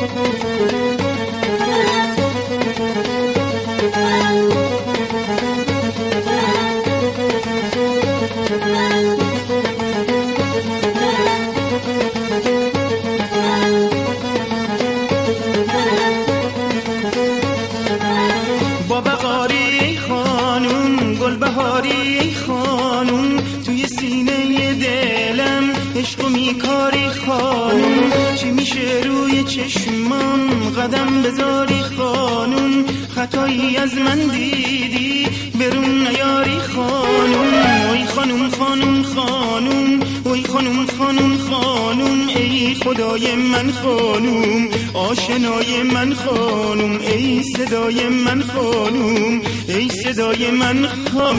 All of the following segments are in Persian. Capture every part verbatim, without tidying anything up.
با بقاری خانوم گل بهاری خانوم توی سینه دلم عشق و میکاری خانوم چی میشه روی چشمام قدم بذاری خانوم خطایی از من دیدی برون نیاری خانوم وای خانوم خانوم خانوم وای خانوم خانوم خانوم ای خدای من خانوم آشنای من خانوم ای صدای من خانوم ای صدای من خانوم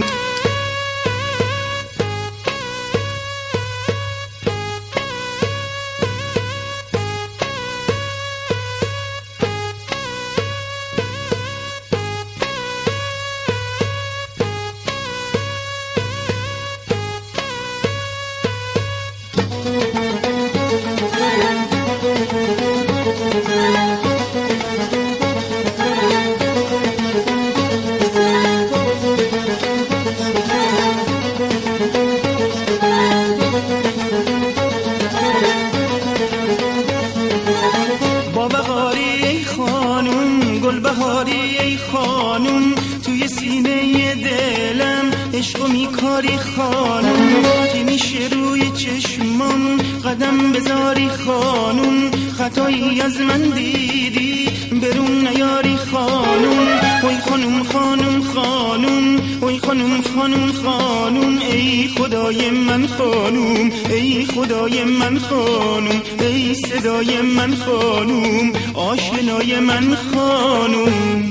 گل بهاری ای خانوم توی سینه دلم عشق و میکاری خانوم که میشه روی چشمام قدم بذاری خانوم خطایی از من دیدی برون نیاری خانوم وای خانوم خانوم خانوم وای خانوم خانوم خانوم ای خدای من خانوم ای خدای من خانوم ای صدای من خانوم آشنای من خانوم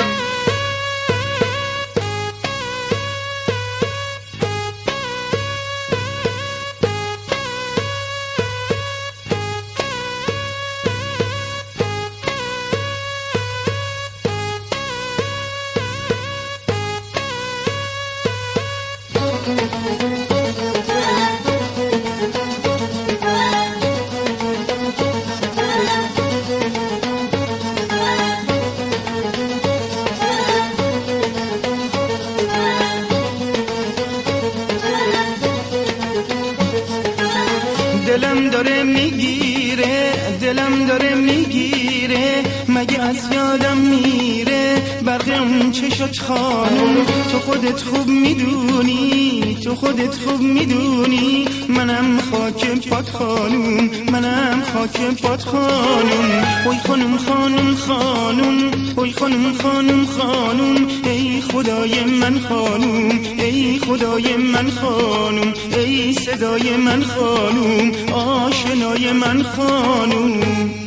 دلم داره میگیره دلم داره میگیره مگه از یادم میره برق اون چشات خانوم تو خودت خوب میدونی تو خودت خوب میدونی منم خاک پات خانوم منم خاک پات خانوم وای خانوم خانوم خانوم وای خانوم خانوم خانوم ای خدای من خانوم ای خدای من خانوم ای صدای من خانوم آشنای من خانوم